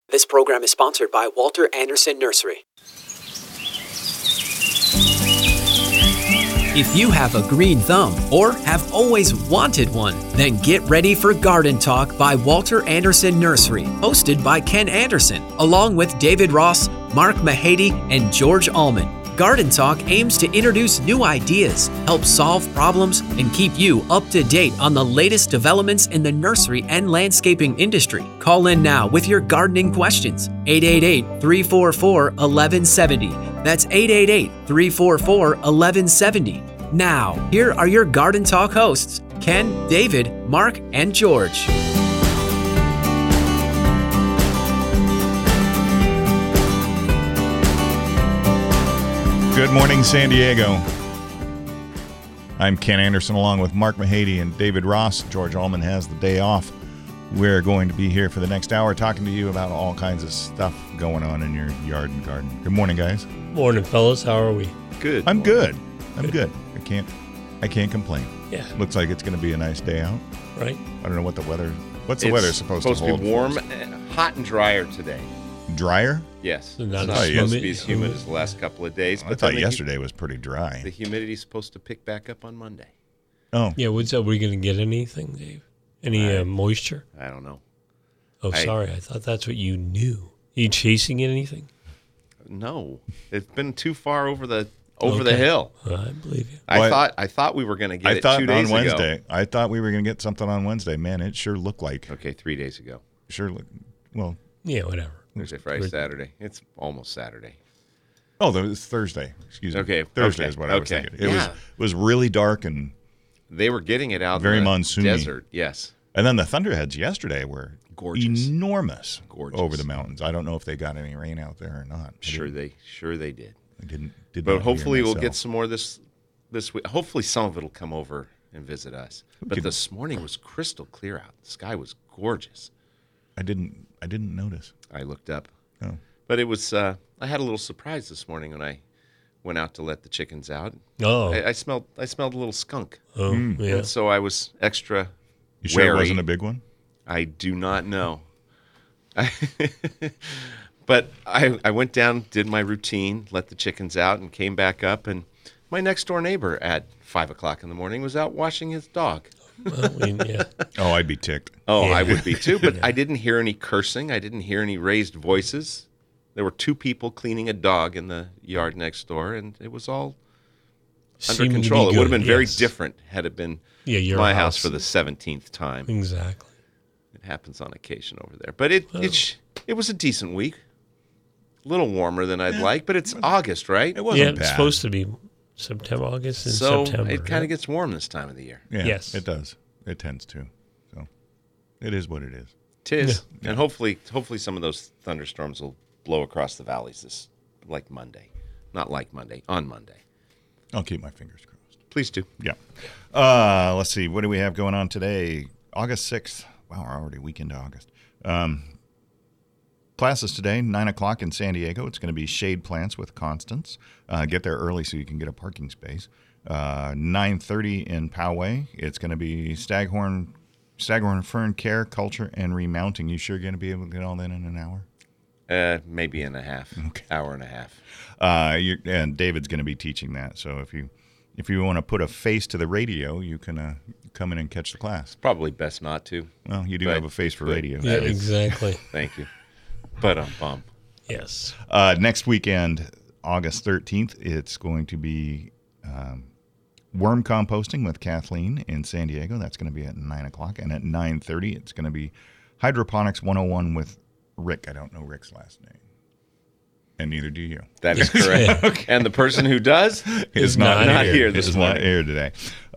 This program is sponsored by Walter Anderson Nursery. If you have a green thumb or have always wanted one, then get ready for Garden Talk by Walter Anderson Nursery, hosted by Ken Anderson, along with David Ross, Mark Mahady, and George Allman. Garden Talk aims to introduce new ideas, help solve problems, and keep you up to date on the latest developments in the nursery and landscaping industry. Call in now with your gardening questions. 888-344-1170. That's 888-344-1170. Now, here are your Garden Talk hosts, Ken, David, Mark, and George. Good morning, San Diego. I'm Ken Anderson along with Mark Mahady and David Ross. George Allman has the day off. We're going to be here for the next hour talking to you about all kinds of stuff going on in your yard and garden. Good morning, guys. Morning, fellas. How are we? Good. I'm good. I'm good. I can't complain. Yeah. Looks like it's going to be a nice day out. Right. I don't know what the weather. What's the weather supposed to hold? Supposed to be warm, hot and drier today. Drier? Yes. So It's not not as supposed to humid- be as humid as the last couple of days. I thought yesterday was pretty dry. The humidity's supposed to pick back up on Monday. Oh. Yeah, what's up? Are we going to get anything, Dave? Any moisture? I don't know. Oh, sorry. I thought that's what you knew. You chasing anything? No, it's been too far over the Okay. hill. I believe you. I thought we were going to get it 2 days on Wednesday. ago. I thought we were going to get something on Wednesday. Man, it sure looked like. Okay, 3 days ago. Well. Yeah, whatever. Thursday, Friday, Saturday. It's almost Saturday. Oh, it was Thursday. Excuse me. Okay. Thursday Okay. is what I was Okay. thinking. It Yeah. was really dark and They were getting it out very in the monsoony. desert. Yes. And then the thunderheads yesterday were Gorgeous. enormous, Gorgeous. over the mountains. I don't know if they got any rain out there or not. Sure they did. I didn't But not hear hopefully we'll myself. get some more this week. Hopefully some of it will come over and visit us. But could- this morning was crystal clear out. The sky was gorgeous. I didn't notice. I looked up. Oh. But it was I had a little surprise this morning when I went out to let the chickens out. Oh. I smelled a little skunk. Oh, yeah. And so I was extra You sure wary. it wasn't a big one? I do not know. But I went down, did my routine, let the chickens out, and came back up. And my next door neighbor at 5 o'clock in the morning was out washing his dog. Well, yeah. Oh, I'd be ticked. Oh, Yeah. I would be too. But I didn't hear any cursing. I didn't hear any raised voices. There were two people cleaning a dog in the yard next door, and it was all under Seemed to be control. It would have good, been very yes. different had it been your my house for the 17th time. Exactly. It happens on occasion over there. But it was a decent week. A little warmer than I'd like, but it's August, right? It wasn't Yeah, bad. it's supposed to be September, August, and So September. it kind yeah. of gets warm this time of the year. Yeah, Yes. it does. It tends to. So it is what it is. Tis. And hopefully some of those thunderstorms will blow across the valleys on Monday. I'll keep my fingers crossed. Please do. Yeah. Let's see. What do we have going on today? August 6th. Wow, we're already a week into August. Classes today, 9 o'clock in San Diego. It's going to be shade plants with Constance. Get there early so you can get a parking space. 9:30 in Poway. It's going to be staghorn fern care, culture, and remounting. You sure going to be able to get all that in an hour? Maybe in a half. Okay. Hour and a half. And David's going to be teaching that. So if you want to put a face to the radio, you can come in and catch the class. Probably best not to. Well, you do But- have a face for but- radio. Yeah, exactly. Thank you. But bum. Yes. Next weekend, August 13th, it's going to be worm composting with Kathleen in San Diego. That's going to be at 9 o'clock. And at 9:30, it's going to be Hydroponics 101 with Rick. I don't know Rick's last name. And neither do you. That is correct. Okay. And the person who does Is not here this Is not morning. here today.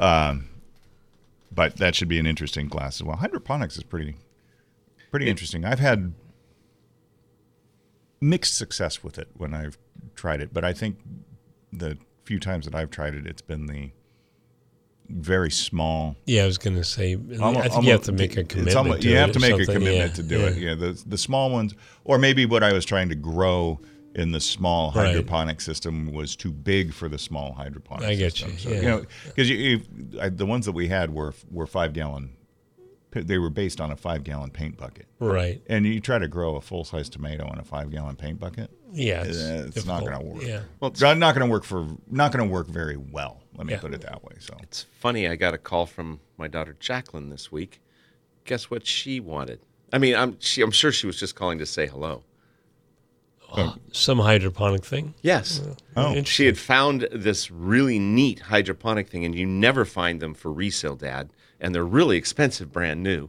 But that should be an interesting class as well. Hydroponics is pretty interesting. I've had mixed success with it when I've tried it, but I think the few times that I've tried it, it's been the very small. Yeah, I was going to say, I think you have to make a commitment to it. You have to or make a something. commitment to do it. Yeah, the small ones, or maybe what I was trying to grow in the small Right. hydroponic system was too big for the small hydroponic I get system. you, So, yeah. because the ones that we had were 5 gallon they were based on a 5-gallon paint bucket. Right. And you try to grow a full-size tomato in a 5-gallon paint bucket. Yeah. It's not difficult. going to work. Yeah. Well, it's, It's not going to work very well. Let me Yeah. put it that way. So it's funny. I got a call from my daughter Jacqueline this week. Guess what she wanted? I mean, I'm sure she was just calling to say hello. Some hydroponic thing. Yes. Oh. Interesting. She had found this really neat hydroponic thing, and you never find them for resale, Dad. And they're really expensive, brand new.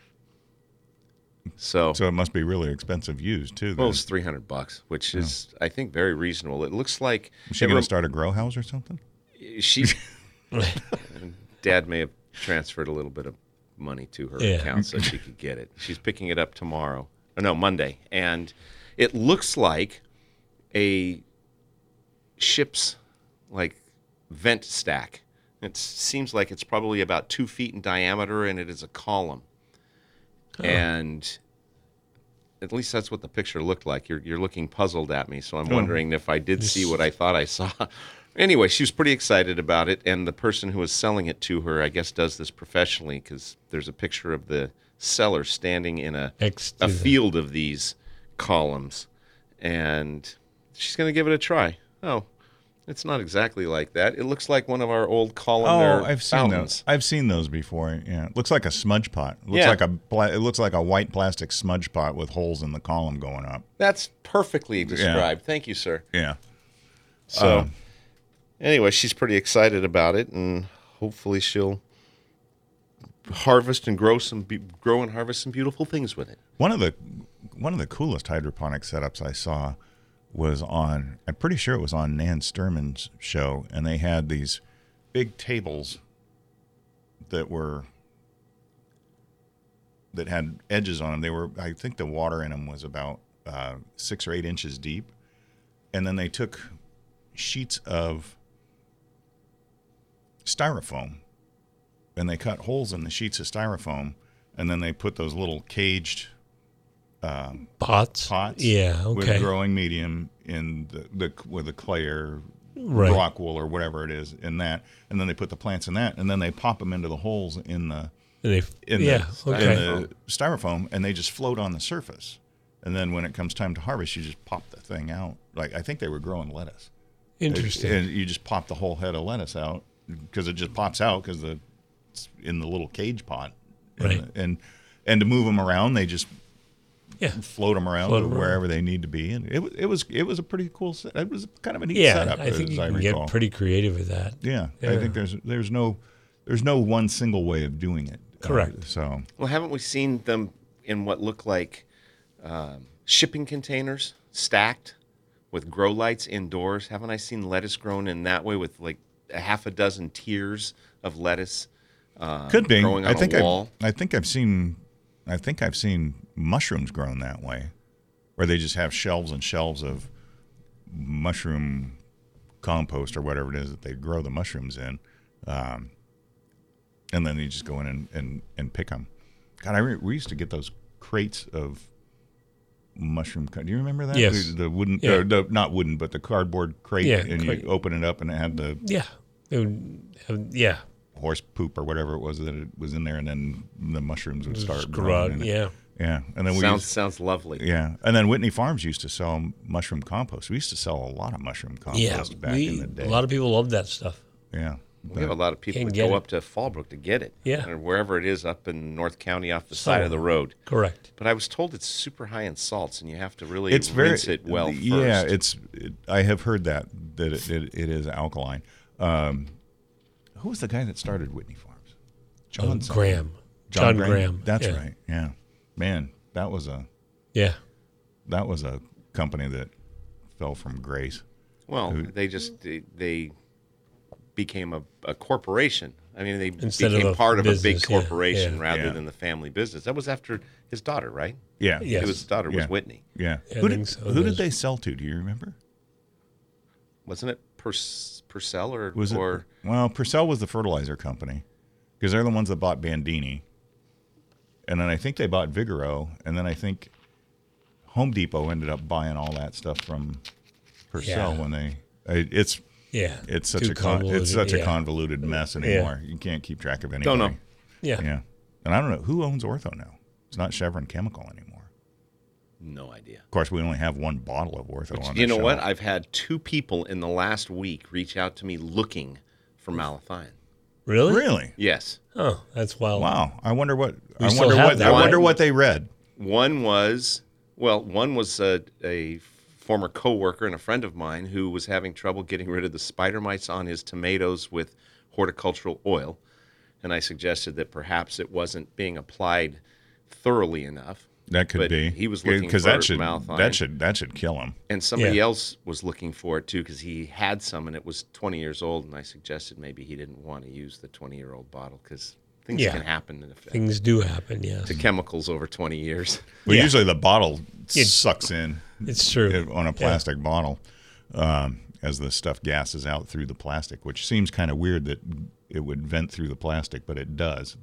So it must be really expensive used too. Then. well, it's $300, which is, I think, very reasonable. It looks like Is she going to start a grow house or something? she. Dad may have transferred a little bit of money to her Yeah. account so she could get it. She's picking it up tomorrow. Or no, Monday, and it looks like a ship's like vent stack. It seems like it's probably about 2 feet in diameter, and it is a column. And at least that's what the picture looked like. You're looking puzzled at me, so I'm wondering if I did see what I thought I saw. Anyway, she was pretty excited about it, and the person who was selling it to her, I guess, does this professionally because there's a picture of the seller standing in a field of these columns, and she's going to give it a try. Oh, it's not exactly like that. It looks like one of our old columnar I've seen fountains. those. I've seen those before. Yeah, it looks like a smudge pot. It looks Yeah. it looks like a white plastic smudge pot with holes in the column going up. That's perfectly described. Thank you, sir. Yeah. So, anyway, she's pretty excited about it, and hopefully she'll harvest and grow and harvest some beautiful things with it. One of the coolest hydroponic setups I saw was on, I'm pretty sure it was on Nan Sturman's show, and they had these big tables that had edges on them. I think the water in them was about 6 or 8 inches deep, and then they took sheets of styrofoam and they cut holes in the sheets of styrofoam, and then they put those little caged Pots. Yeah. Okay. with growing medium in with a clay or Right. rock wool or whatever it is in that, and then they put the plants in that, and then they pop them into the holes in the And in okay. the styrofoam, and they just float on the surface. And then when it comes time to harvest, you just pop the thing out. Like I think they were growing lettuce. Interesting. And you just pop the whole head of lettuce out because it just pops out because it's in the little cage pot. Right. And to move them around, they just float them around Float to 'em around. wherever they need to be. And it was a pretty cool set. It was kind of a neat Yeah, setup. I think as you I can recall. get pretty creative with that. Yeah, Yeah. I think there's no one single way of doing it. Correct. So Well, haven't we seen them in what look like shipping containers stacked with grow lights indoors? Haven't I seen lettuce grown in that way with like a half a dozen tiers of lettuce could be. growing on a wall? I think I've seen mushrooms grown that way, where they just have shelves and shelves of mushroom compost or whatever it is that they grow the mushrooms in, and then you just go in and pick them. God, we used to get those crates of mushroom. Do you remember that? Yes. The wooden, Yeah. not wooden, but the cardboard crate, Yeah, and crate. you open it up and it had the Yeah. It would have, yeah. horse poop or whatever it was that it was in there, and then the mushrooms would start Screw growing. out. in it. Yeah. Yeah, and then Sounds lovely. yeah, and then Whitney Farms used to sell mushroom compost. We used to sell a lot of mushroom compost Yeah. back in the day. A lot of people love that stuff. Yeah, We have a lot of people Can't that get go it. up to Fallbrook to get it. Yeah. Or wherever it is up in North County off the side of the road. Correct. But I was told it's super high in salts, and you have to really it's very rinse it well first. Yeah, I have heard that it is alkaline. Who was the guy that started Whitney Farms? John something. Graham. John Graham. That's Yeah. right. Yeah, man, that was a company that fell from grace. Well, they became a corporation. I mean, they Instead of became a part of a business, big yeah, corporation yeah. rather Yeah. than the family business. That was after his daughter, right? Yeah, Yes. His daughter was Yeah. Whitney. yeah. I Who think so. who did they sell to? Do you remember? Wasn't it Purcell or Was it? or Well, Purcell was the fertilizer company because they're the ones that bought Bandini, and then I think they bought Vigoro, and then I think Home Depot ended up buying all that stuff from Purcell Yeah. when they. It's Yeah. such Too a convoluted, it's such a yeah. convoluted mess anymore. You can't keep track of anybody. Don't know. Yeah. Yeah. And I don't know who owns Ortho now. It's not Chevron Chemical anymore. No idea. Of course, we only have one bottle of Ortho on the You know shelf. what? I've had 2 people in the last week reach out to me looking for malathion. Really? Really? Yes. Oh, that's wild. Wow. I wonder what. We I still wonder have what. that, I right? wonder what they read. One was a former coworker and a friend of mine who was having trouble getting rid of the spider mites on his tomatoes with horticultural oil, and I suggested that perhaps it wasn't being applied thoroughly enough. That could But be. he was looking because for that should malathion. that should kill him. And somebody Yeah. else was looking for it too because he had some and it was 20 years old, and I suggested maybe he didn't want to use the 20-year-old bottle because things Yeah. can happen Things do happen, yes. to chemicals over 20 years. Well, Yeah. usually the bottle sucks in It's true. on a plastic bottle as the stuff gases out through the plastic, which seems kind of weird that it would vent through the plastic, but it does.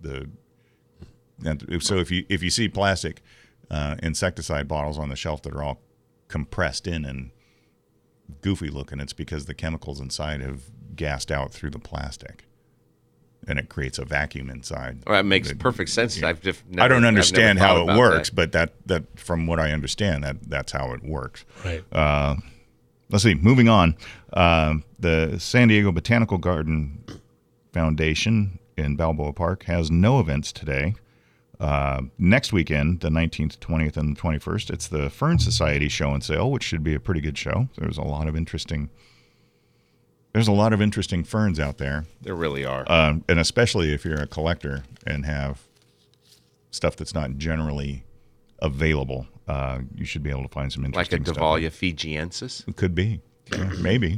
So if you see plastic insecticide bottles on the shelf that are all compressed in and goofy looking, it's because the chemicals inside have gassed out through the plastic, and it creates a vacuum inside. Well, that makes perfect sense. Yeah. I've I don't understand how it works, but but that from what I understand, that's how it works. Right. Let's see. Moving on, the San Diego Botanical Garden Foundation in Balboa Park has no events today. Next weekend, the 19th, 20th, and the 21st, it's the Fern Society Show and Sale, which should be a pretty good show. There's a lot of interesting ferns out there. there really are. And especially if you're a collector and have stuff that's not generally available, you should be able to find some Like a interesting Dahlia fijiensis. It could be. Yeah, maybe.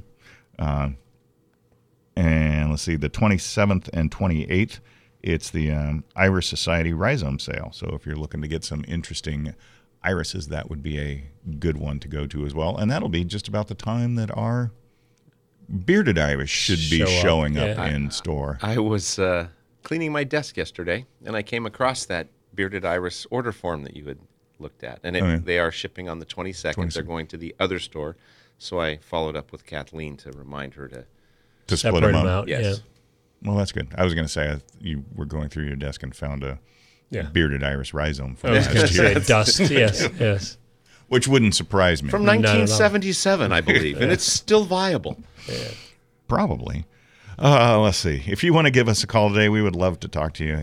And let's see, the 27th and 28th, it's the Iris Society Rhizome Sale. So if you're looking to get some interesting irises, that would be a good one to go to as well. And that'll be just about the time that our bearded iris should be Show up, showing up yeah. in store. I was cleaning my desk yesterday, and I came across that bearded iris order form that you had looked at. And Oh, yeah. they are shipping on the 22nd. They're 22nd. going to the other store. So I followed up with Kathleen to remind her to, To split Separate them them up. out. yes. Yeah. Well, that's good. I was going to say you were going through your desk and found a Yeah. bearded iris rhizome I was from going last to year, say dust. Yes, yes. which wouldn't surprise me. From Not at all. 1977, I believe, and it's still viable. Probably. Let's see. If you want to give us a call today, we would love to talk to you.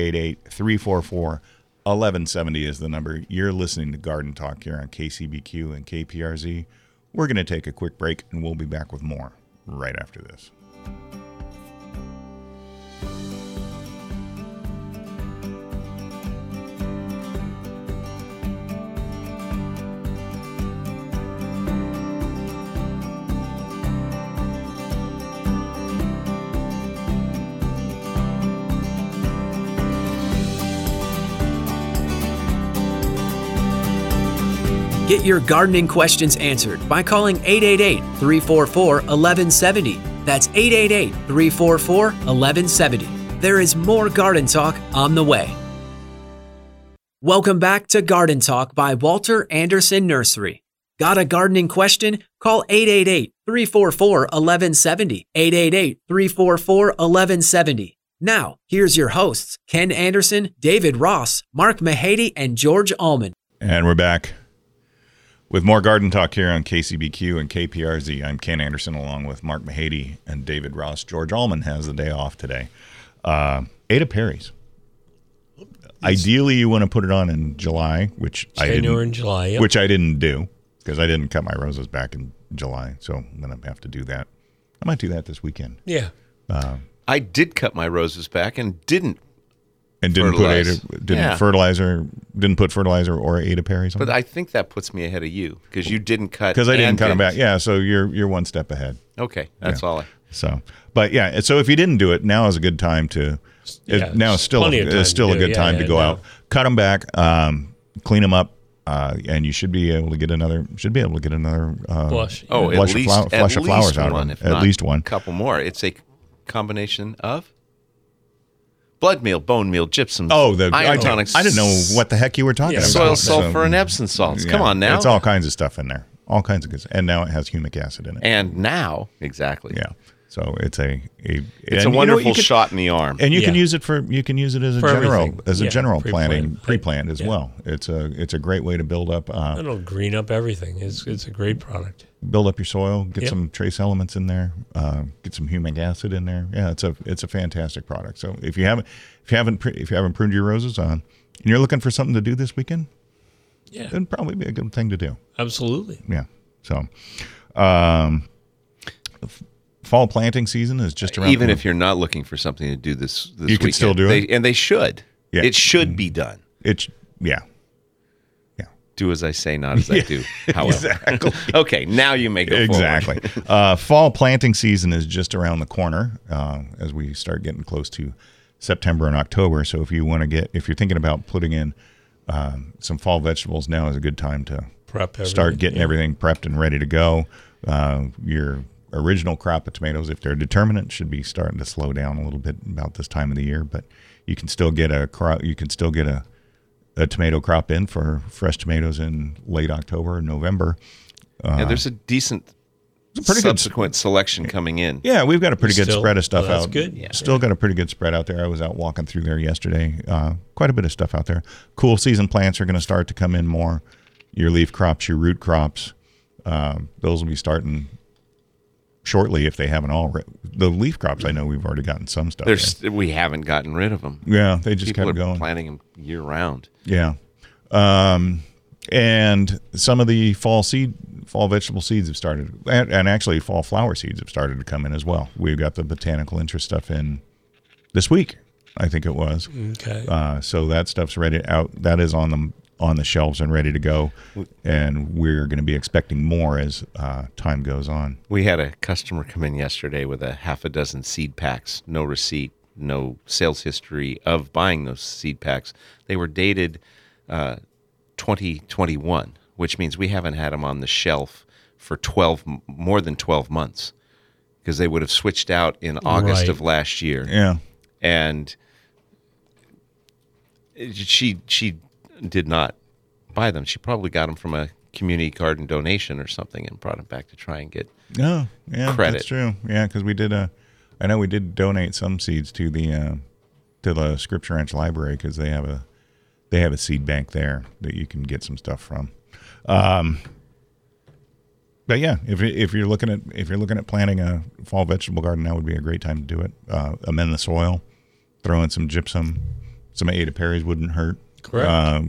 888-344-1170 is the number. You're listening to Garden Talk here on KCBQ and KPRZ. We're going to take a quick break, and we'll be back with more right after this. Get your gardening questions answered by calling 888-344-1170. That's 888-344-1170. There is more Garden Talk on the way. Welcome back to Garden Talk by Walter Anderson Nursery. Got a gardening question? Call 888-344-1170. 888-344-1170. Now, here's your hosts, Ken Anderson, David Ross, Mark Mahady, and George Allman. And we're back with more Garden Talk here on KCBQ and KPRZ. I'm Ken Anderson along with Mark Mahady and David Ross. George Allman has the day off today. Ada Perry's. Ideally, you want to put it on in July, which January and July. Yep. which I didn't do because I didn't cut my roses back in July. So I'm going to have to do that. I might do that this weekend. Yeah. I did cut my roses back and didn't. And didn't Fertilize. didn't put fertilizer or Ada Perry's on. But I think that puts me ahead of you because you didn't cut. Because I didn't and cut them back. didn't. Yeah, so you're one step ahead. Okay, that's all. So, but yeah, so if you didn't do it, now is a good time to. Yeah, now is still plenty of time is still to a do good it. time Yeah, to go yeah, out, cut them back, clean them up, and you should be able to get another. Flush. Oh, flush at least of flush of flowers out of one, them. if At not least one. a couple more. It's a combination of blood meal, bone meal, gypsum. Oh, iron tonics. I didn't know what the heck you were talking Yeah, about. soil, So, sulfur, and Epsom salts. Come yeah, on now. it's all kinds of stuff in there. All kinds of good. And now it has humic acid in it. And now, exactly. Yeah. So it's a wonderful shot in the arm. and you can use it as a For everything. general Pre-planned. pre-planned as well. It's a great way to build up It'll green up everything. It's a great product. your soil, get Yep. some trace elements in there, get some humic acid in there. Yeah, it's a fantastic product. So if you haven't pruned your roses on, and you're looking for something to do this weekend, Yeah, it'd probably be a good thing to do. absolutely. Yeah. So, fall planting season is just around. Even if you're not looking for something to do this You weekend, can still do it? and they should. Yeah. It should be done. yeah. Do as I say, not as I do. However, Exactly. okay, now you may go Exactly. forward. Fall planting season is just around the corner as we start getting close to September and October. So if you're thinking about putting in some fall vegetables, now is a good time to Prep everything. start getting yeah. everything prepped and ready to go. Your original crop of tomatoes, if they're determinate, should be starting to slow down a little bit about this time of the year. But you can still get a tomato crop in for fresh tomatoes in late October and November. And there's a decent pretty good subsequent selection coming in. Yeah, we've got a pretty good Still? spread of stuff Oh, that's out. good. Yeah. Still got a pretty good spread out there. I was out walking through there yesterday. Quite a bit of stuff out there. Cool season plants are going to start to come in more. Your leaf crops, your root crops, those will be starting shortly if they haven't already. The leaf crops, I know we've already gotten some stuff. We haven't gotten rid of them. Yeah, they just People kept are going. planting them year round. Yeah. And some of the fall vegetable seeds have started, and actually fall flower seeds have started to come in as well. We've got the botanical interest stuff in this week, I think it was. Okay. So that stuff's ready out. That is on the shelves and ready to go. And we're going to be expecting more as time goes on. We had a customer come in yesterday with a half a dozen seed packs, no receipt, no sales history of buying those seed packs. They were dated 2021, which means we haven't had them on the shelf for more than 12 months because they would have switched out in August Right. of last year. Yeah. And she did not buy them. She probably got them from a community garden donation or something and brought them back to try and get Oh, yeah, credit. That's true. Yeah, because we did I know we did donate some seeds to the Scripture Ranch Library because they have a seed bank there that you can get some stuff from. But yeah, if you're looking at planting a fall vegetable garden, that would be a great time to do it. Amend the soil, throw in some gypsum, some Ada Perry's wouldn't hurt. Correct.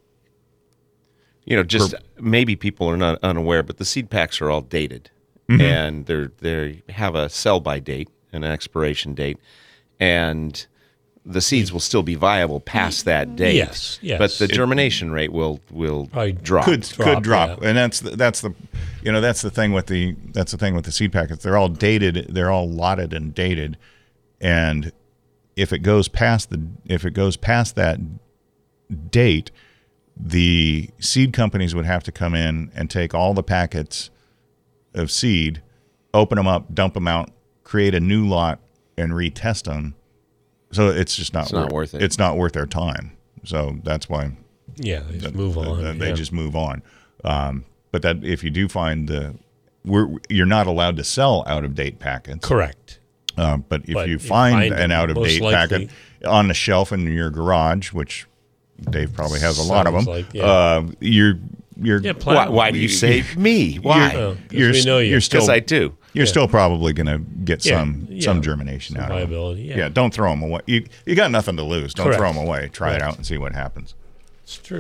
Just maybe people are not unaware, but the seed packs are all dated, and they have a sell-by date and an expiration date, and the seeds will still be viable past that date. Yes, yes. But the germination rate will Probably drop. Could drop, yeah. and that's the thing with the seed packets. They're all dated. They're all lotted and dated, and if it goes past that date, the seed companies would have to come in and take all the packets of seed, open them up, dump them out, create a new lot, and retest them. So it's just not worth it. It's not worth their time. So that's why Yeah, they just move on. they yeah. just move on. But that if you do find you're not allowed to sell out of date packets. Correct. But if But you you find find an them, out of date most packet on the shelf in your garage, which Dave probably has a lot of them, Sounds like, yeah. you're Yeah, plant Why do you say me? Why? Oh, 'cause we know you. you're still Because I do. You're still probably going to get Yeah, some yeah. germination Some out of viability, them. yeah. Don't throw them away. You got nothing to lose. Don't Correct. throw them away. Try it Correct. out and see what happens. It's true.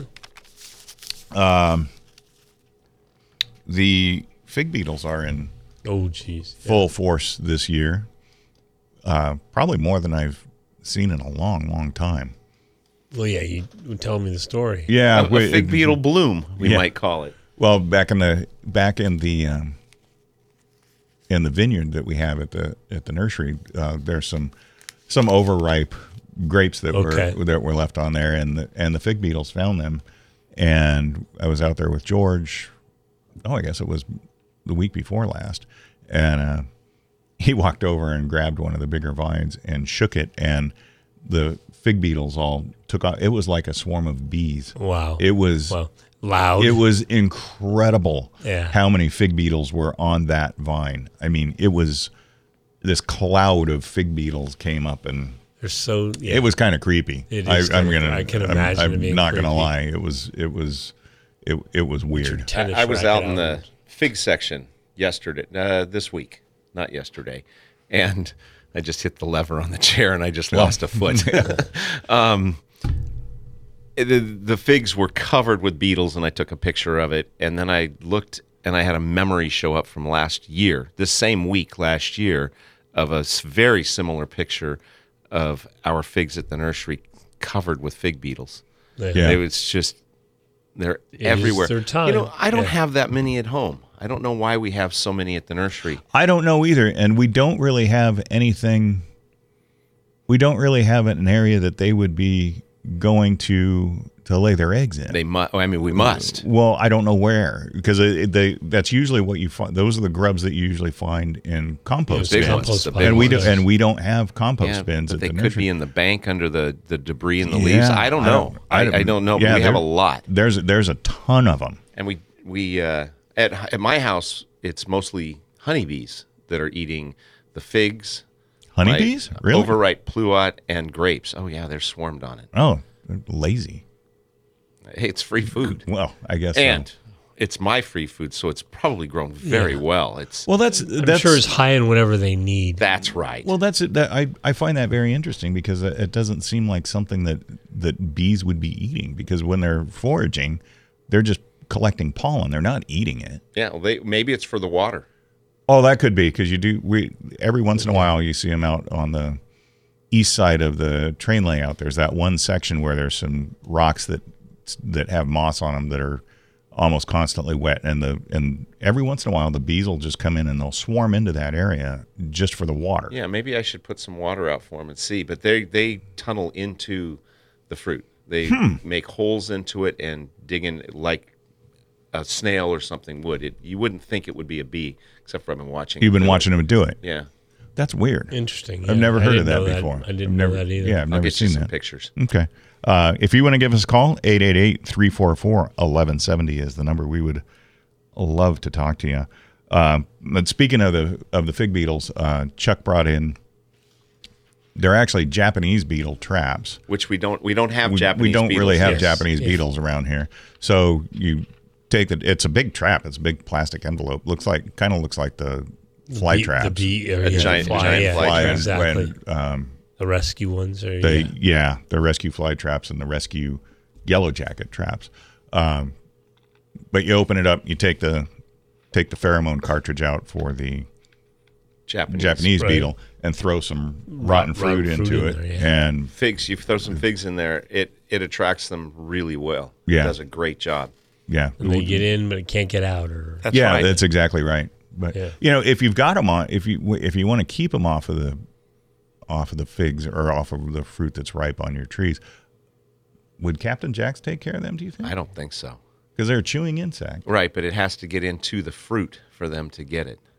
The fig beetles are in Oh, geez. Yeah. full force this year. Probably more than I've seen in a long, long time. Well, yeah, you were telling me the story. Yeah, A fig beetle bloom, we Yeah. might call it. Well, back in the vineyard that we have at the nursery, there's some overripe grapes that Okay. were left on there, and the fig beetles found them. And I was out there with George. Oh, I guess it was the week before last, and he walked over and grabbed one of the bigger vines and shook it, and the fig beetles all took off. It was like a swarm of bees. Wow. It was. Well, loud. It was incredible Yeah. how many fig beetles were on that vine. I mean, it was this cloud of fig beetles came up, and They're so. Yeah. it was kind of creepy. It is I'm kinda- gonna. I can imagine I'm it being not gonna creepy. lie. It was weird. Tennis I was out racket in the on. fig section this week, not yesterday, and I just hit the lever on the chair and I just lost a foot. The figs were covered with beetles, and I took a picture of it, and then I looked and I had a memory show up from last year, this same week last year, of a very similar picture of our figs at the nursery covered with fig beetles. Yeah. It was just, they're is everywhere. their time. You know, I don't Yeah. have that many at home. I don't know why we have so many at the nursery. I don't know either, and we don't really have anything. We don't really have an area that they would be going to lay their eggs in. They must. I mean, we must. Well, I don't know where, because that's usually what you find. Those are the grubs that you usually find in compost big bins, ones, the big and we ones. don't have compost Yeah, bins but at they the could nursery. be in the bank under the debris and the leaves. I don't know. I don't know. yeah, But we have a there- lot, There's a ton of them. and we at my house, it's mostly honeybees that are eating the figs, Honeybees, like, really? overripe pluot and grapes. Oh yeah, they're swarmed on it. Oh, they're lazy. Hey, it's free food, Well, I guess. and so. it's my free food, so it's probably grown very well. It's Well, that's I'm sure it's high in whatever they need. that's right. Well, that's it. I find that very interesting, because it doesn't seem like something that bees would be eating, because when they're foraging, they're just collecting pollen. They're not eating it. Yeah, well, maybe it's for the water. Oh, that could be, because every once in a while you see them out on the east side of the train layout. There's that one section where there's some rocks that have moss on them that are almost constantly wet, and every once in a while the bees will just come in and they'll swarm into that area just for the water. Yeah, maybe I should put some water out for them and see. But they tunnel into the fruit. They make holes into it and dig in like a snail or something would. You wouldn't think it would be a bee, except for I've been watching. You've been them do watching them do it. it. Yeah, That's weird. Interesting. I've yeah. never I heard of didn't that know before. I didn't know that either. Yeah, I've I'll never get you seen some that. pictures. Okay. If you want to give us a call, 888-344-1170 is the number. We would love to talk to you. But speaking of the fig beetles, Chuck brought in. They're actually Japanese beetle traps. Which we don't have We Japanese. don't beetles really have here. Japanese beetles around here. So you take it's a big trap. It's a big plastic envelope. Kind of looks like the fly traps. The bee, or, A yeah, giant- fly, giant yeah, fly trap. exactly. When, the rescue ones are. the rescue fly traps and the rescue yellow jacket traps. But you open it up, you take the pheromone cartridge out for the Japanese right. beetle and throw some rotten fruit fruit into in it, there, yeah. and Figs. You throw some figs in there. It attracts them really well. Yeah. It does a great job. yeah, And they get in, but it can't get out. Or That's yeah, right. that's exactly right. But Yeah. if you've got them on, if you want to keep them off of the figs or off of the fruit that's ripe on your trees, would Captain Jacks take care of them? Do you think? I don't think so. Because they're a chewing insect. Right, but it has to get into the fruit for them to get it.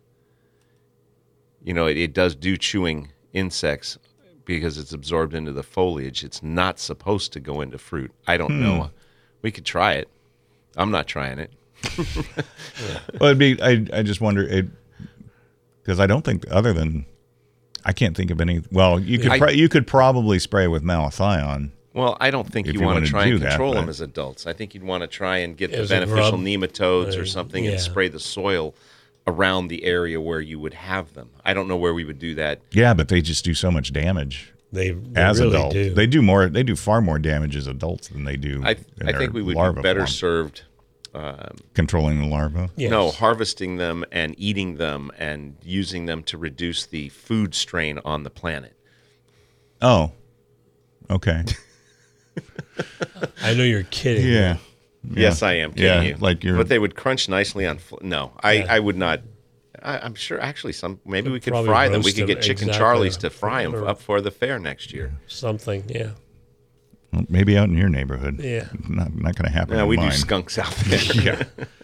You know, it does do chewing insects because it's absorbed into the foliage. It's not supposed to go into fruit. I don't know. We could try it. I'm not trying it. Well, it'd be. I just wonder because I don't think I can't think of any. Well, you could probably spray with malathion. Well, I don't think If you you want wanted to to try and do that, control them but- as adults. I think you'd want to try and get the As a beneficial grub, nematodes or something yeah. and spray the soil around the area where you would have them. I don't know where we would do that. Yeah, but they just do so much damage they as really adults. do. They do more. They do far more damage as adults than they do. I in think their we would larva be better form. served Controlling the larva. Yes. No, harvesting them and eating them and using them to reduce the food strain on the planet. Oh, okay. I know you're kidding. Yeah. Yes, I am kidding Yeah, you. like you're- But they would crunch nicely on. No, I would not. I'm sure. Actually, maybe we could Probably fry them. We roast could them, get Chicken exactly. Charlies to fry them Or- up for the fair next year. Something. Yeah. Well, maybe out in your neighborhood. Yeah. Not going to happen. Yeah, in we mine. do skunks out there. Yeah.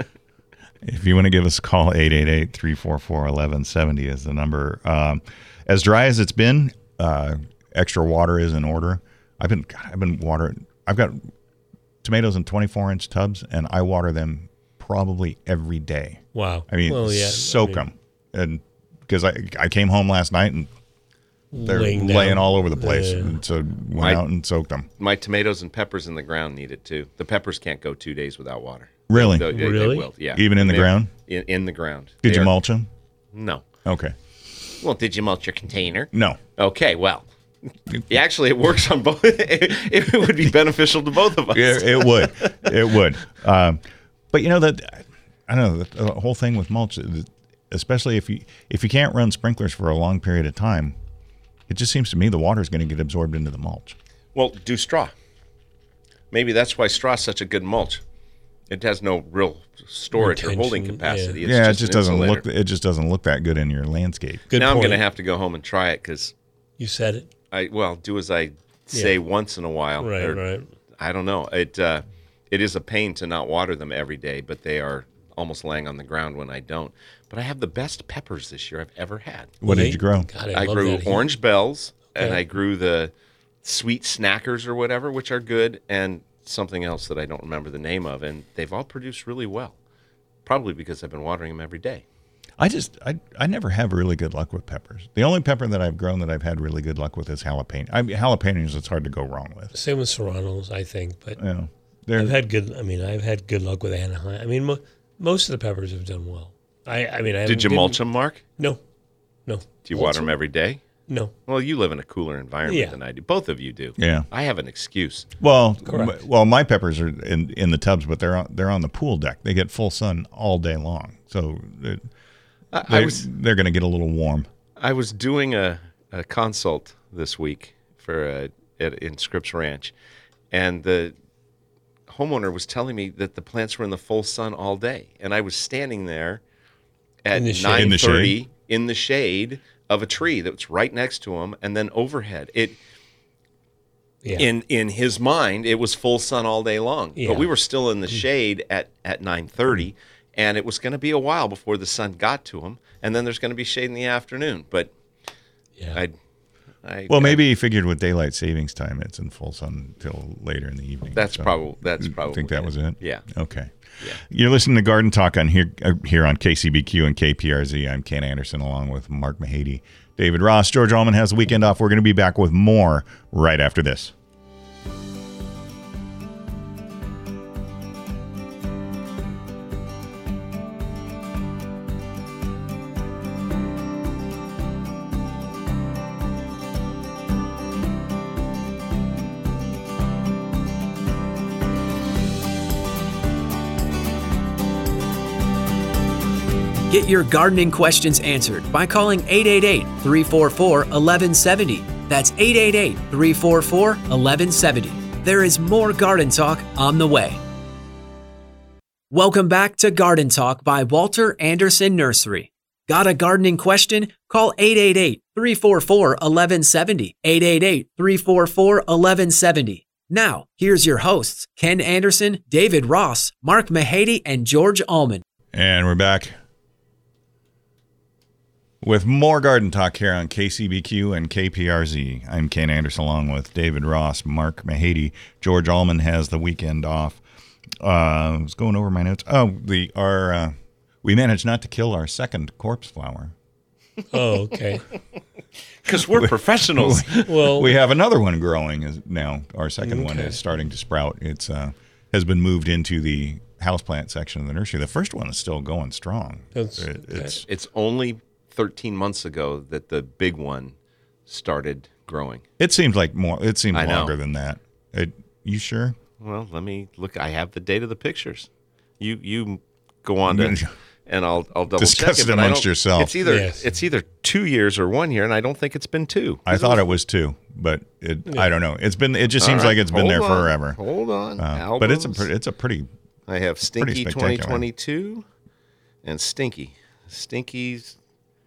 If you want to give us a call, 888-344-1170 is the number. As dry as it's been, extra water is in order. I've been watering. I've got tomatoes in 24-inch tubs, and I water them probably every day. Wow. I mean, well, yeah, soak them and because I came home last night and they're laying down. all over the place. Yeah. And so went out and soaked them. My tomatoes and peppers in the ground need it too. The peppers can't go 2 days without water. Really? They Really? will, yeah. Even in the ground? In the ground. Did They you are- mulch them? No. Okay. Well, did you mulch your container? No. Okay, well, actually, it works on both. It would be beneficial to both of us. It would. It would. But you know that I don't know the whole thing with mulch, especially if you can't run sprinklers for a long period of time, it just seems to me the water is going to get absorbed into the mulch. Well, do straw. Maybe that's why straw is such a good mulch. It has no real storage or holding Retention, capacity. yeah. It's Yeah, just it just an doesn't insulator. look. It just doesn't look that good in your landscape. Good Now I'm point. going to have to go home and try it because You said it. do as I say Yeah. once in a while. Right, or- right. I don't know. It is a pain to not water them every day, but they are almost laying on the ground when I don't. But I have the best peppers this year I've ever had. What did you grow? God, I love grew that heat. orange bells, and Okay. I grew the sweet snackers or whatever, which are good, and something else that I don't remember the name of, and they've all produced really well. Probably because I've been watering them every day. I never have really good luck with peppers. The only pepper that I've grown that I've had really good luck with is jalapeno. Jalapenos, it's hard to go wrong with. Same with serranos, I think. But You know, they're I've had good luck with Anaheim. I mean, most of the peppers have done well. I Did you mulch them, Mark? No. Do you water them every day? No. Well, you live in a cooler environment Yeah. than I do. Both of you do. Yeah. I have an excuse. well, Correct. my peppers are in the tubs, but they're on the pool deck. They get full sun all day long, so they're going to get a little warm. I was doing a consult this week in Scripps Ranch, and the homeowner was telling me that the plants were in the full sun all day, and I was standing there at In the shade. In the 9:30 in the shade of a tree that's right next to him, and then overhead. Yeah. In his mind, it was full sun all day long, Yeah. but we were still in the shade at 9:30, and it was going to be a while before the sun got to him, and then there's going to be shade in the afternoon. But Yeah. Well, maybe he figured with daylight savings time, it's in full sun until later in the evening. That's So, probably. I think that was it. Yeah. Okay. Yeah. You're listening to Garden Talk on here on KCBQ and KPRZ. I'm Ken Anderson along with Mark Mahady, David Ross. George Allman has the weekend off. We're going to be back with more right after this. Get your gardening questions answered by calling 888-344-1170. That's 888-344-1170. There is more Garden Talk on the way. Welcome back to Garden Talk by Walter Anderson Nursery. Got a gardening question? Call 888-344-1170. 888-344-1170. Now, here's your hosts, Ken Anderson, David Ross, Mark Mahady, and George Allman. And we're back with more Garden Talk here on KCBQ and KPRZ. I'm Ken Anderson along with David Ross, Mark Mahady. George Allman has the weekend off. I was going over my notes. We managed not to kill our second corpse flower. Oh, okay. Because we're professionals. Well, We have another one growing now. Our second one Okay. is starting to sprout. It's has been moved into the houseplant section of the nursery. The first one is still going strong. That's- It's only 13 months ago that the big one started growing. It seems like more. It seems I know. longer than that. You sure? Well, let me look. I have the date of the pictures. You go on to, and I'll double Discuss check it but I amongst don't- yourself. Yes. It's either 2 years or 1 year, and I don't think it's been 2. I thought it was 2, but I don't know. It just seems All right, like it's been there hold on, forever. Hold on. But it's Albums. a pretty. I have Stinky spectacular. 2022 and Stinky. Stinky's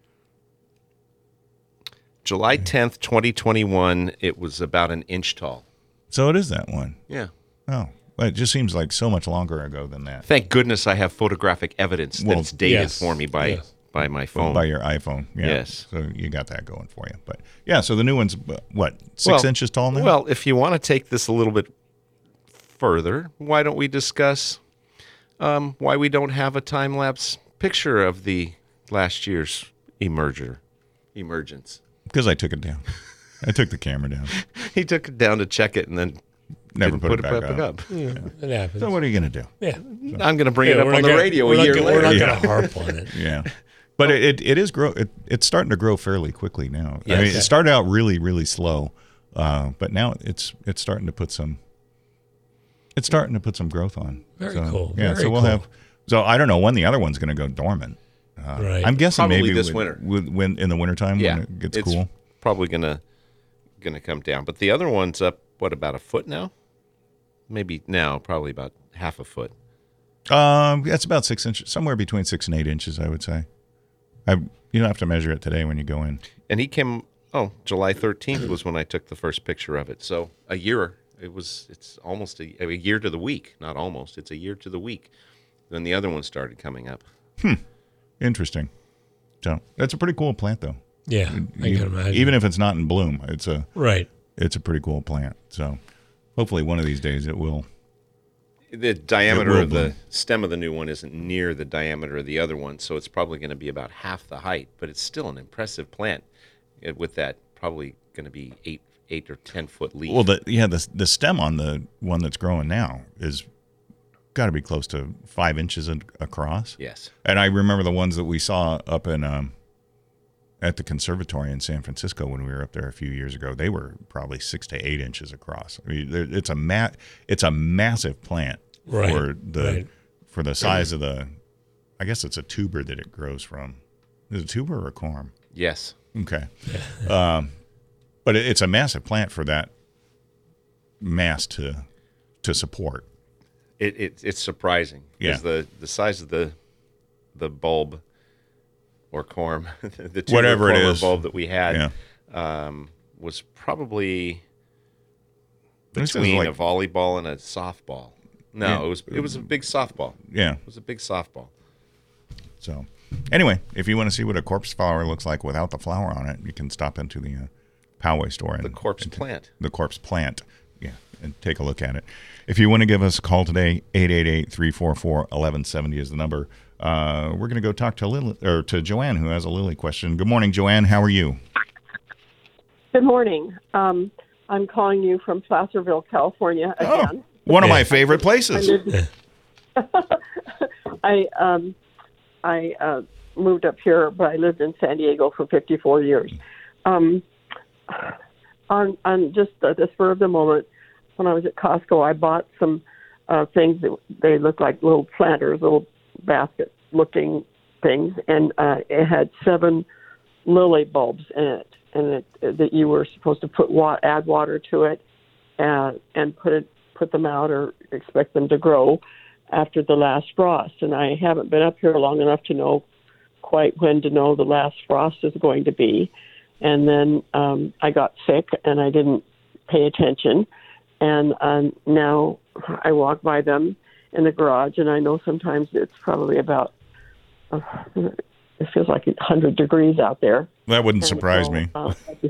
July 10th, 2021. It was about an inch tall. So it is that one. Yeah. Oh, but it just seems like so much longer ago than that. Thank goodness I have photographic evidence that Well, it's dated yes, for me by yes. my phone. By your iPhone. Yeah. Yes. So you got that going for you. But yeah, so the new one's what, 6 inches tall now? Well, if you want to take this a little bit further, why don't we discuss why we don't have a time lapse picture of the last year's emergence. Because I took it down. I took the camera down. He took it down to check it and then Never didn't put it put back it up. Yeah, it happens. So what are you going to do? Yeah. I'm going to bring it up we're on not the gonna- radio we're a not year gonna- later. We're not Yeah. going to harp on it. Yeah. But it is grow. It's starting to grow fairly quickly now. I Yes. mean, it started out really, really slow, but now it's starting to put some. It's starting to put some growth on. Very So, cool. Yeah, Very so we'll cool. have. So I don't know when the other one's going to go dormant. Right. I'm guessing Probably maybe this winter. when in the wintertime Yeah, when it gets it's cool. probably gonna come down. But the other one's up about a foot now? Maybe now, probably about half a foot. That's about 6 inches, somewhere between 6 and 8 inches, I would say. You don't have to measure it today when you go in. And he came. Oh, July 13th was when I took the first picture of it. So a year. It's almost a year to the week. Not almost. It's a year to the week. Then the other one started coming up. Interesting. So that's a pretty cool plant, though. Yeah, I can imagine. Even if it's not in bloom, it's a pretty cool plant. So hopefully one of these days it will. The diameter will of the bloom. stem of the new one isn't near the diameter of the other one, so it's probably going to be about half the height. But it's still an impressive plant. With that, probably going to be 8 or 10 foot leaf. Well, the stem on the one that's growing now is got to be close to 5 inches across. Yes. And I remember the ones that we saw up in at the conservatory in San Francisco when we were up there a few years ago. They were probably 6 to 8 inches across. I mean, it's a massive plant for the size of the. I guess it's a tuber that it grows from. Is it a tuber or a corm? Yes. Okay. But it's a massive plant for that mass to support. It's surprising because the size of the bulb or corm, the tuber Whatever it corm or is. bulb that we had, Yeah. was probably This is between like- a volleyball and a softball. No, Yeah. it was a big softball. Yeah. It was a big softball. So, anyway, if you want to see what a corpse flower looks like without the flower on it, you can stop into the Poway store. And, The corpse plant. The corpse plant. Yeah, and take a look at it. If you want to give us a call today, 888-344-1170 is the number. We're going to go talk to Joanne, who has a lily question. Good morning, Joanne. How are you? Good morning. I'm calling you from Placerville, California again. One of my favorite places. I moved up here, but I lived in San Diego for 54 years. On just the spur of the moment, when I was at Costco, I bought some things that they look like little planters, little basket-looking things, and it had 7 lily bulbs in it, and that you were supposed to add water to it, and put them out or expect them to grow after the last frost. And I haven't been up here long enough to know quite when to know the last frost is going to be. And then I got sick and I didn't pay attention. And now I walk by them in the garage, and I know sometimes it's probably about, it feels like 100 degrees out there. That wouldn't And surprise so, me.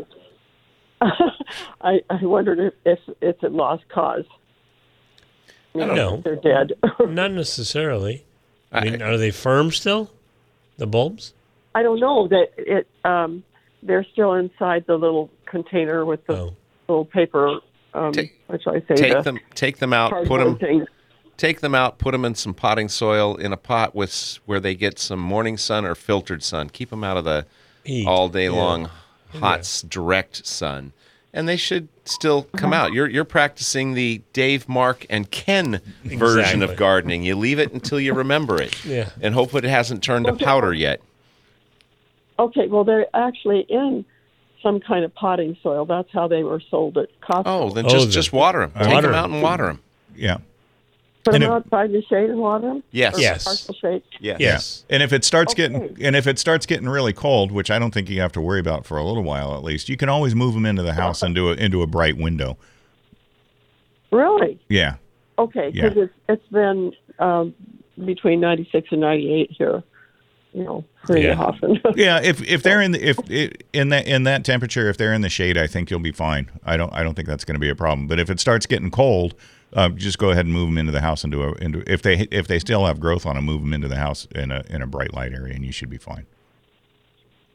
I wondered if it's a lost cause. I don't know. They're dead. Not necessarily. I mean, are they firm still? The bulbs? I don't know that they're still inside the little container with the little paper. What shall I say? Take them out. Cardboard things. Take them out. Put them in some potting soil in a pot where they get some morning sun or filtered sun. Keep them out of the Heat. all day long hot direct sun, and they should still come out. You're practicing the Dave, Mark, and Ken version of gardening. You leave it until you remember it, and hope it hasn't turned to powder yet. Okay, well, they're actually in some kind of potting soil. That's how they were sold at Costco. Oh, then just water them. Take them out and water them. Yeah. Put them outside in the shade and water them? Yes. Or Yes. partial shade? Yes. And if it starts getting really cold, which I don't think you have to worry about for a little while at least, you can always move them into the house into a bright window. Really? Yeah. Okay, because it's been between 96 and 98 here. Pretty often. Yeah, if they're in that temperature, if they're in the shade, I think you'll be fine. I don't think that's going to be a problem. But if it starts getting cold, just go ahead and move them into the house if they still have growth on them, move them into the house in a bright light area, and you should be fine.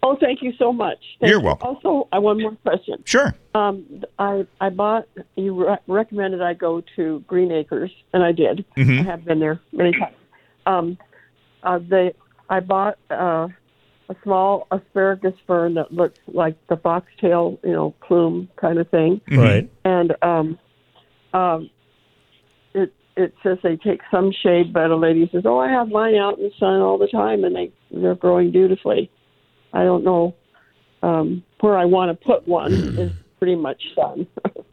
Oh, thank you so much. You're welcome. Also, I one more question. Sure. I bought. You recommended I go to Green Acres, and I did. Mm-hmm. I have been there many times. I bought a small asparagus fern that looks like the foxtail, plume kind of thing. Mm-hmm. Right. And it says they take some shade, but a lady says, "Oh, I have mine out in the sun all the time, and they're growing beautifully." I don't know where I want to put one. Is pretty much done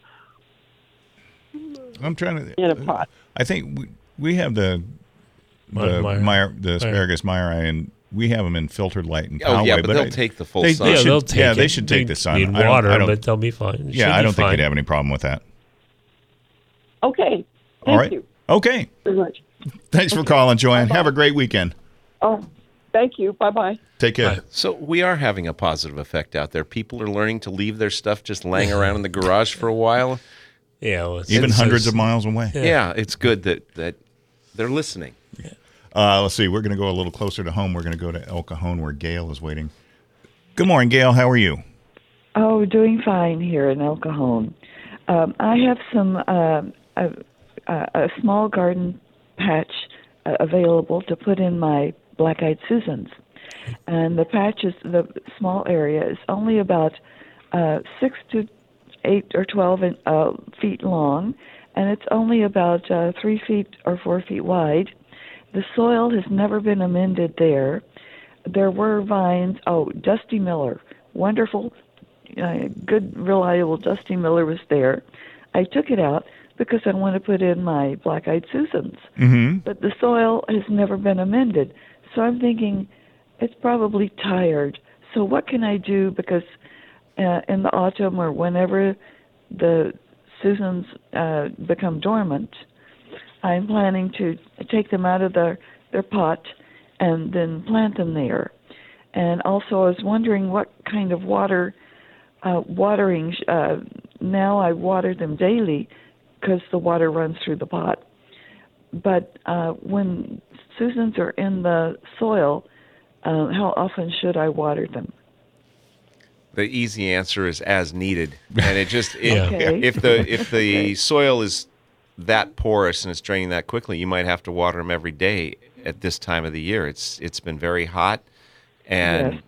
I'm trying to in a pot. I think we have the asparagus Myri, and we have them in filtered light and Poway. Oh, yeah, but they'll take the full sun. They'll take it. They should take the sun. Need I don't- water, I don't- but they'll be fine. Yeah, I don't think you'd have any problem with that. Okay. All right. Thank you Okay. very much. Thanks for calling, Joanne. Have a great weekend. Oh, thank you. Bye-bye. Take care. Bye. So we are having a positive effect out there. People are learning to leave their stuff just laying around in the garage for a while. Yeah, well, Even hundreds of miles away. Yeah, it's good that they're listening. Let's see. We're going to go a little closer to home. We're going to go to El Cajon where Gail is waiting. Good morning, Gail. How are you? Oh, doing fine here in El Cajon. I have some a small garden patch available to put in my black-eyed Susans, and the small area is only about 6 to 8 or 12 feet long, and it's only about 3 feet or 4 feet wide. The soil has never been amended there. There were vines. Oh, Dusty Miller, wonderful, good, reliable Dusty Miller was there. I took it out because I want to put in my black-eyed Susans. Mm-hmm. But the soil has never been amended. So I'm thinking it's probably tired. So what can I do? Because in the autumn or whenever the Susans become dormant, I'm planning to take them out of their pot and then plant them there. And also I was wondering what kind of watering. Now I water them daily because the water runs through the pot. But when Susans are in the soil, how often should I water them? The easy answer is as needed, and it just Okay. if the soil is that porous and it's draining that quickly, you might have to water them every day at this time of the year. It's been very hot, and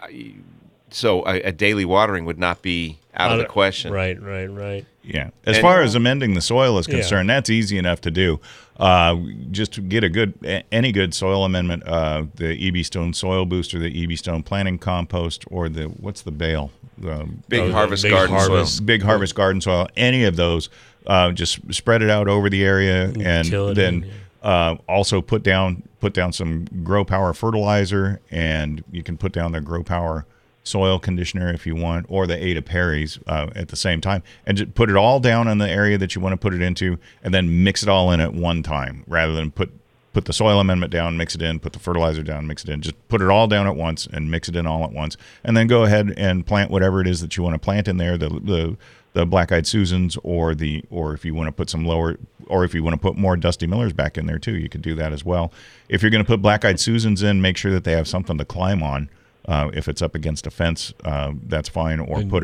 so a daily watering would not be out of the question. Right. Yeah. As far as amending the soil is concerned, that's easy enough to do. Just to get any good soil amendment, the EB Stone Soil Booster, the EB Stone Planting Compost, or what's the bale? Big Harvest Big Garden Harvest. soil. Big Harvest Garden Soil. Any of those, just spread it out over the area, and till it then in, also put down some Grow Power fertilizer, and you can put down the Grow Power soil conditioner if you want, or the Ada Perry's at the same time, and just put it all down in the area that you want to put it into, and then mix it all in at one time, rather than put the soil amendment down, mix it in, put the fertilizer down, mix it in. Just put it all down at once and mix it in all at once, and then go ahead and plant whatever it is that you want to plant in there. The black-eyed Susans, or if you want to put if you want to put more Dusty Millers back in there too, you could do that as well. If you're going to put black-eyed Susans in, make sure that they have something to climb on. If it's up against a fence, that's fine.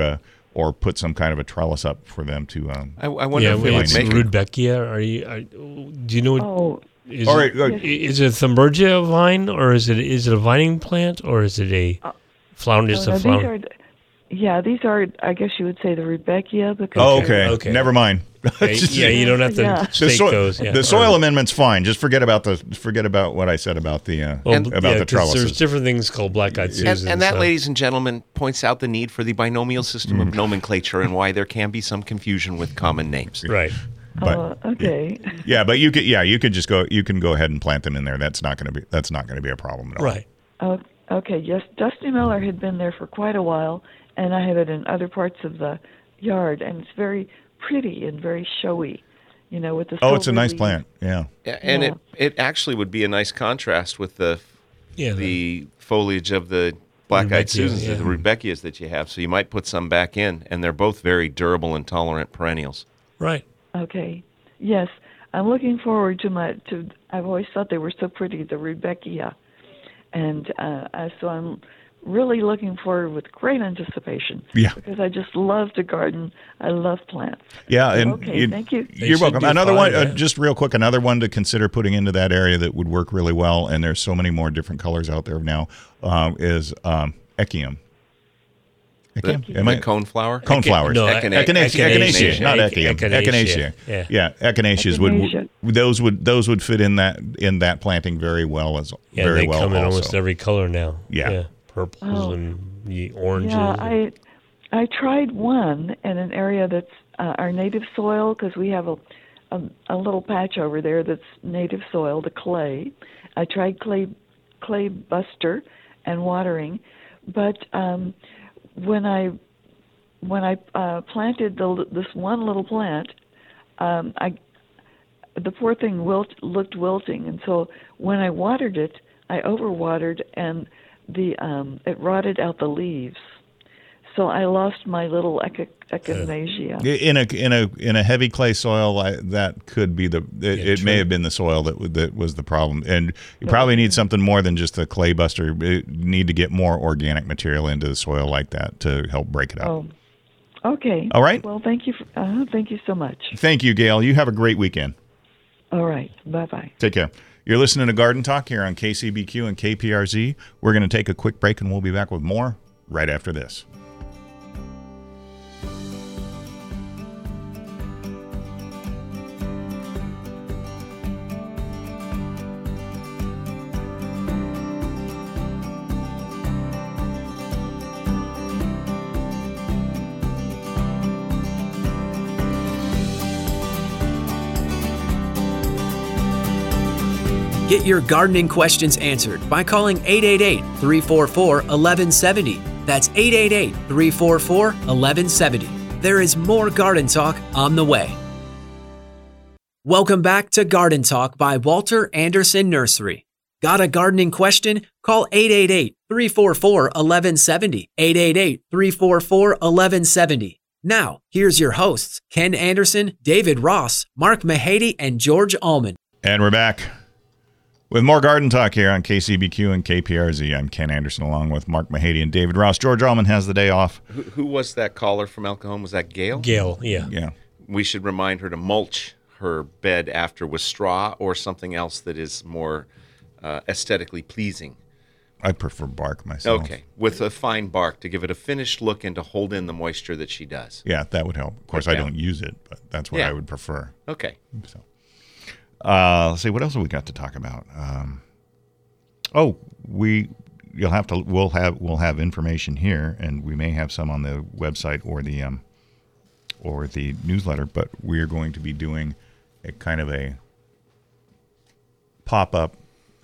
Or put some kind of a trellis up for them to. I wonder if they would it's make it. Rudbeckia. Do you know what? Oh, Is All it, right. is it a Thunbergia vine, or is it a vining plant, or is it a flounder? Just a flounder. these are, I guess you would say, the Rudbeckia. Because Oh, okay. Okay. Never mind. Yeah, you don't have to Yeah. stake those. Yeah. The soil amendment's fine. Just forget about what I said about the Well, about yeah, the 'cause trellises. There's different things called black-eyed Susans. And that, so- ladies and gentlemen, points out the need for the binomial system of nomenclature and why there can be some confusion with common names. Right. But okay. yeah, but you could just go. You can go ahead and plant them in there. That's not going to be a problem at all. Right. Okay. Yes, Dusty Miller had been there for quite a while, and I have it in other parts of the yard, and it's very pretty and very showy. With the Oh, it's a silver nice leaves. plant. Yeah. And Yeah. it actually would be a nice contrast with the Yeah. foliage of the black-eyed Rudbeckia, Susans, yeah. the Rudbeckias that you have. So you might put some back in, and they're both very durable and tolerant perennials. Right. Okay. Yes, I'm looking forward to. I've always thought they were so pretty, the Rudbeckia, and so I'm really looking forward with great anticipation. Yeah. Because I just love to garden. I love plants. Yeah, and Okay, thank you. You're should welcome. do Another fine, one, yeah. just real quick, another one to consider putting into that area that would work really well, and there's so many more different colors out there now, is Echium. Echium? Am I- The coneflower? Coneflowers. No, Echinacea, not Echium. Echinacea. Echinacea. Yeah. Echinacea Echinacea. those would fit in that planting very well Yeah, very they well come in also. almost every color now. Yeah. Purples Oh. and the oranges. Yeah, I tried one in an area that's our native soil, because we have a little patch over there that's native soil, the clay. I tried clay buster and watering, but when I planted this one little plant, the poor thing looked wilting, and so when I watered it, I overwatered, and it rotted out the leaves. So I lost my little echinacea. In a heavy clay soil, that could be it may have been the soil that was the problem, and you probably need something more than just a clay buster. You need to get more organic material into the soil like that to help break it up. Oh, okay. All right. Well, thank you so much. Thank you, Gail. You have a great weekend. All right. Bye-bye. Take care. You're listening to Garden Talk here on KCBQ and KPRZ. We're going to take a quick break, and we'll be back with more right after this. Get your gardening questions answered by calling 888-344-1170. That's 888-344-1170. There is more Garden Talk on the way. Welcome back to Garden Talk by Walter Anderson Nursery. Got a gardening question? Call 888-344-1170. 888-344-1170. Now, here's your hosts, Ken Anderson, David Ross, Mark Mahady, and George Allman. And we're back with more Garden Talk here on KCBQ and KPRZ. I'm Ken Anderson along with Mark Mahady and David Ross. George Allman has the day off. Who was that caller from El Cajon? Was that Gail? Gail, yeah. Yeah. We should remind her to mulch her bed after with straw or something else that is more aesthetically pleasing. I prefer bark myself. Okay, with a fine bark to give it a finished look and to hold in the moisture that she does. Yeah, that would help. Of course, I don't use it, but that's what Yeah. I would prefer. Okay. So, let's see, what else have we got to talk about? We'll have information here, and we may have some on the website or the newsletter. But we're going to be doing a kind of a pop-up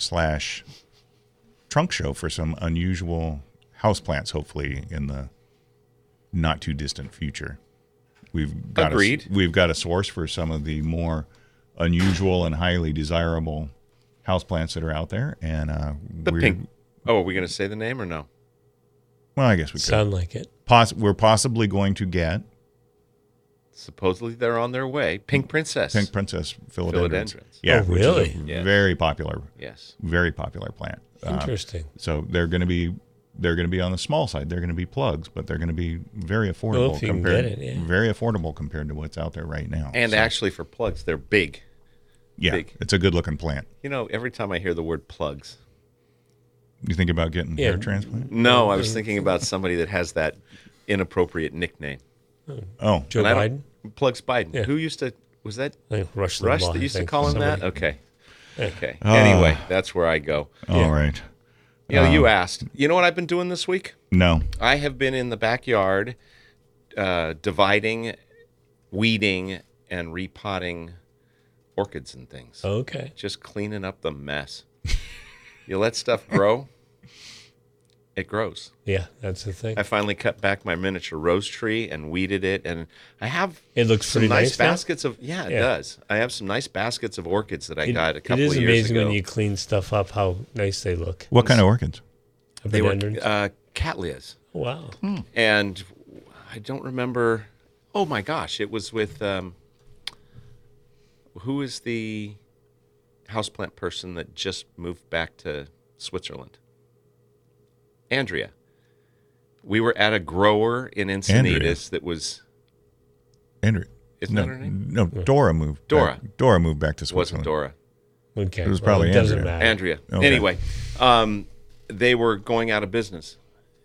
/ trunk show for some unusual houseplants, hopefully in the not too distant future. We've got a source for some of the more unusual and highly desirable houseplants that are out there, and Pink. Oh, are we going to say the name or no? Well, I guess we could. Sound like it. We're possibly going to get Supposedly they're on their way. Pink Princess. philodendrons. Philodendrons. Yeah, Oh, really? Which is a Yes. very popular plant. Interesting. So they're going to be on the small side. They're going to be plugs, but they're going to be very affordable. if you can get it, yeah. Very affordable compared to what's out there right now. And So, actually for plugs, they're big. yeah, big. it's a good looking plant. You know, every time I hear the word plugs. You think about getting Yeah. hair transplant? No, I was thinking about somebody that has that inappropriate nickname. Joe And I Biden? don't- Plugs Biden. Yeah. Who used to, was that I think Rush Rush Limbaugh, that I used to think, call him that? somebody. Okay. Okay. Anyway, that's where I go. All right. You know, you asked. You know what I've been doing this week? No. I have been in the backyard dividing, weeding, and repotting orchids and things. Okay. Just cleaning up the mess. You let stuff grow, it grows. Yeah, that's the thing. I finally cut back my miniature rose tree and weeded it, and I have It looks some pretty nice nice now? baskets of it Yeah. does. I have some nice baskets of orchids that I got a couple It of is years amazing ago. when you clean stuff up how nice they look. What kind of orchids? They were Philodendrons. cattleyas. Wow. And I don't remember. Oh my gosh, it was with who is the houseplant person that just moved back to Switzerland? Andrea. We were at a grower in Encinitas that was. Andrew. Isn't that her name? No, Dora moved. Dora. Dora moved back to It wasn't Switzerland. Dora. Okay. It was probably it doesn't Andrea. matter. Andrea. Okay. Anyway, they were going out of business,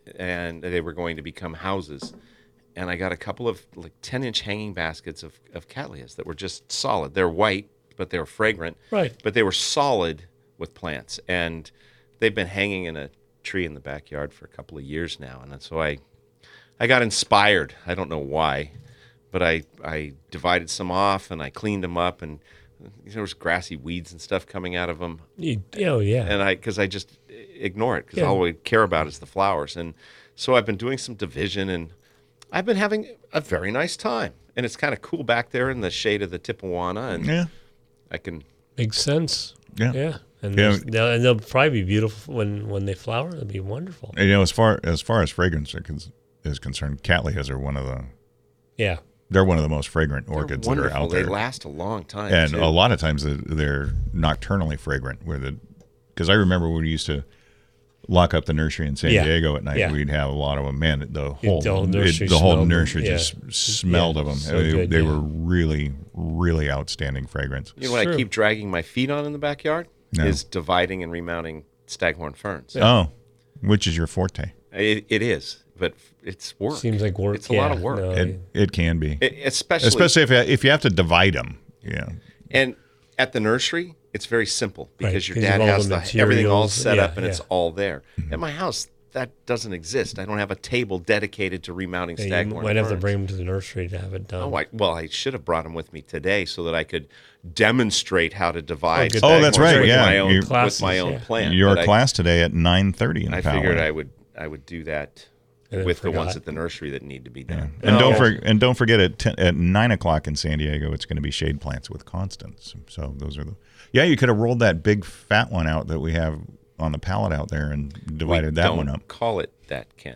and they were going to become houses. And I got a couple of 10-inch hanging baskets of cattleyas that were just solid. They're white, but they were fragrant. Right. But they were solid with plants, and they've been hanging in a tree in the backyard for a couple of years now. And so I got inspired. I don't know why, but I divided some off and I cleaned them up, and there was grassy weeds and stuff coming out of them. Oh, yeah. And because I just ignore it because Yeah. all we care about is the flowers. And so I've been doing some division, and I've been having a very nice time. And it's kind of cool back there in the shade of the Tipuana, and Yeah. I can. Makes sense. Yeah. Yeah. And Yeah. they'll probably be beautiful when they flower. They'll be wonderful. And, as far as fragrance is concerned, cattleyas are one of the Yeah. they're one of the most fragrant They're orchids that are wonderful. out there. They last a long time. And too. a lot of times they're nocturnally fragrant. Because I remember when we used to lock up the nursery in San Yeah. Diego at night, Yeah. we'd have a lot of them. Man, the whole nursery the whole smelled- nursery yeah. just smelled of them. So good, they yeah. were really, really outstanding fragrance. You know what True. I keep dragging my feet on in the backyard No. is dividing and remounting staghorn ferns. Oh, which is your forte? It is, but it's work. Seems like work. It's a lot of work. No, It can be, Especially if you have to divide them. Yeah. and at the nursery, it's very simple because Right, your 'cause dad of all has the everything all materials. set Yeah, up and it's yeah. all there. Mm-hmm. At my house, that doesn't exist. I don't have a table dedicated to remounting Yeah, you staghorn might have to ferns. bring them to the nursery to have it done. I should have brought them with me today so that I could demonstrate how to divide. good. Oh, that's staghorns right, with yeah. my own, You- with Classes, my own yeah. plant. Your But class today at 9:30 in the I figured Poway. I would do that And then with the ones forgot. at the nursery that need to be done. And No. don't forget at 9:00 in San Diego, it's going to be shade plants with Constance. So those are you could have rolled that big fat one out that we have on the pallet out there and divided that one up. Call it that, Ken.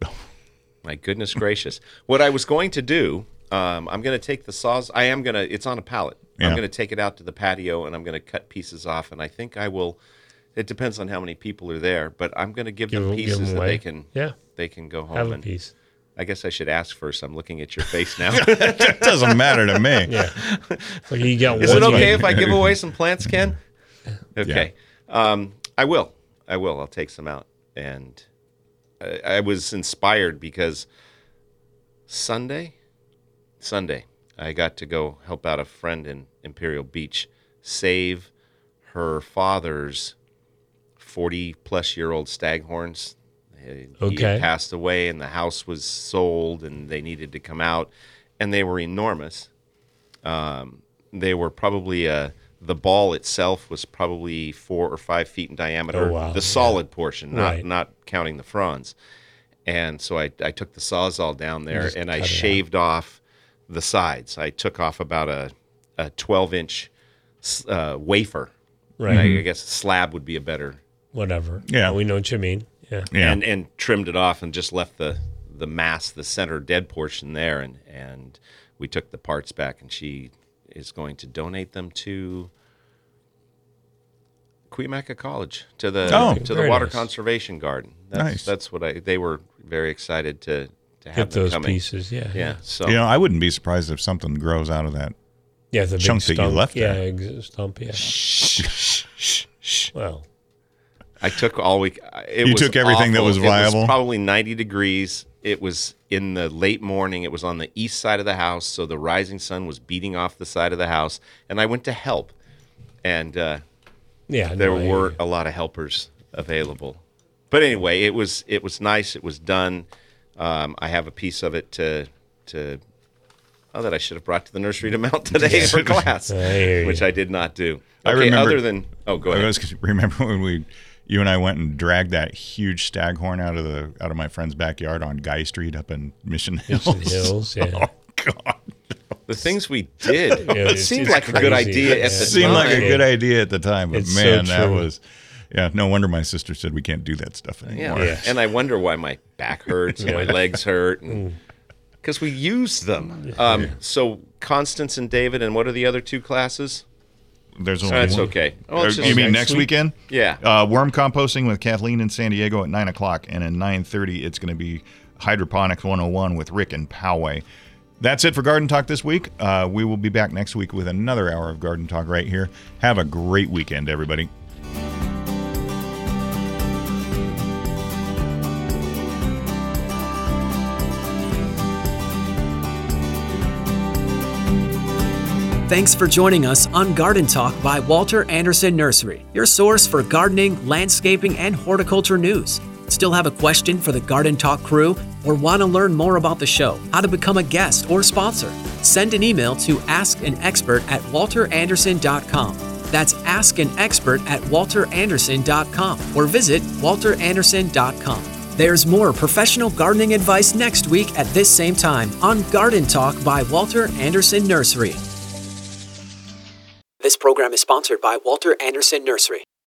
My goodness gracious! What I was going to do, I'm going to take the saws. It's on a pallet. Yeah. I'm going to take it out to the patio and I'm going to cut pieces off. And I think I will. It depends on how many people are there, but I'm going to give them Give pieces them that away. they can go home Have a and. piece. I guess I should ask first. I'm looking at your face now. It doesn't matter to me. Yeah. So you got Is one. it okay if I give away some plants, Ken? Okay. Yeah. I will. I'll take some out. And I was inspired because Sunday, I got to go help out a friend in Imperial Beach save her father's 40-plus-year-old staghorns. He Okay. had passed away, and the house was sold, and they needed to come out, and they were enormous. They were probably the ball itself was probably 4 or 5 feet in diameter. Oh, wow. The solid portion, Right. not counting the fronds. And so I took the Sawzall down there just and I cut it shaved off the sides. I took off about a 12-inch wafer. Right. I guess slab would be a better. Whatever. Yeah. We know what you mean. Yeah. Yeah. And trimmed it off and just left the mass, the center dead portion there. And we took the parts back, and she is going to donate them to Cuyamaca College, to the very Water nice. Conservation Garden. Nice. That's what they were very excited to have Get them those coming. pieces. Yeah. Yeah. So I wouldn't be surprised if something grows out of that. Yeah. The Chunk big that you stump. left Yeah. there. Stump. Yeah. Well. I took all week. You took everything that was viable? It was probably 90 degrees. It was in the late morning. It was on the east side of the house, so the rising sun was beating off the side of the house. And I went to help, and Yeah. there no, I- were a lot of helpers available. But anyway, it was nice. It was done. I have a piece of it that I should have brought to the nursery to mount today for class, I hear you. which I did not do. I Okay, remember- other than go I ahead. was remember when you and I went and dragged that huge staghorn out of my friend's backyard on Guy Street up in Mission Hills. Mission Hills, yeah. Oh God. The things we did. Yeah, It seemed it's like a good crazy. idea Yeah. at the Seemed time. like a good idea at the time, but It's so man, that true. was no wonder my sister said we can't do that stuff anymore. Yeah. And I wonder why my back hurts and my legs hurt. Because we used them. So Constance and David, and what are the other two classes? There's only That's one. okay. Oh, it's You just mean next next week? weekend? Yeah. Worm composting with Kathleen in San Diego at 9:00, and at 9:30 it's going to be Hydroponics 101 with Rick and Poway. That's it for Garden Talk this week. We will be back next week with another hour of Garden Talk right here. Have a great weekend, everybody. Thanks for joining us on Garden Talk by Walter Anderson Nursery, your source for gardening, landscaping, and horticulture news. Still have a question for the Garden Talk crew or want to learn more about the show, how to become a guest or sponsor? Send an email to askanexpert@walteranderson.com. That's askanexpert@walteranderson.com or visit walteranderson.com. There's more professional gardening advice next week at this same time on Garden Talk by Walter Anderson Nursery. This program is sponsored by Walter Anderson Nursery.